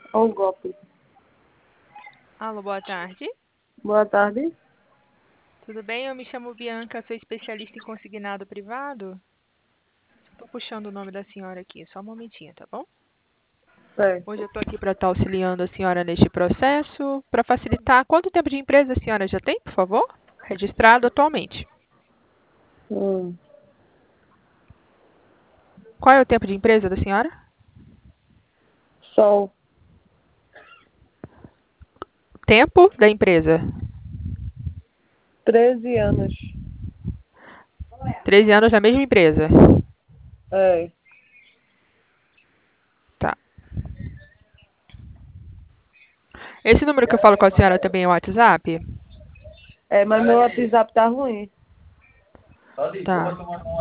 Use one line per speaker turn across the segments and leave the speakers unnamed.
ou golpe.
Alô, boa tarde.
Boa tarde.
Tudo bem? Eu me chamo Bianca, sou especialista em consignado privado. Estou puxando o nome da senhora aqui, só um momentinho, tá bom? Hoje
Certo.
eu estou aqui para estar auxiliando a senhora neste processo. Para facilitar, quanto tempo de empresa a senhora já tem, por favor? Registrado atualmente.
Hum.
Qual é o tempo de empresa da senhora?
Sol.
Tempo da empresa.
13 anos.
13 anos na mesma empresa.
É.
Tá. Esse número que eu falo com a senhora também é o WhatsApp?
É, mas meu WhatsApp tá ruim.
Tá.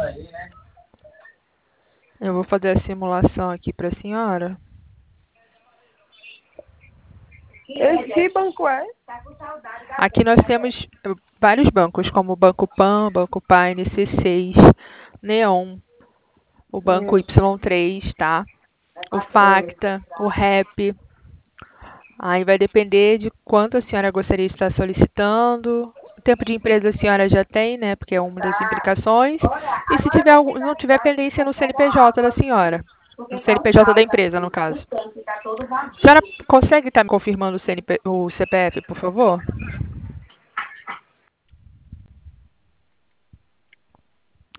Eu vou fazer a simulação aqui para a senhora.
Que banco é?
Aqui nós temos vários bancos, como o Banco Pan, Banco Paine, C6, Neon, o Banco
Hum.
Y3, tá? O
Hum.
Facta, o REP. Aí vai depender de quanto a senhora gostaria de estar solicitando. O tempo de empresa a senhora já tem, né? Porque é uma das implicações. E se tiver não tiver pendência no CNPJ da senhora. No CNPJ da empresa, no caso. A senhora consegue estar me confirmando o CPF, por favor?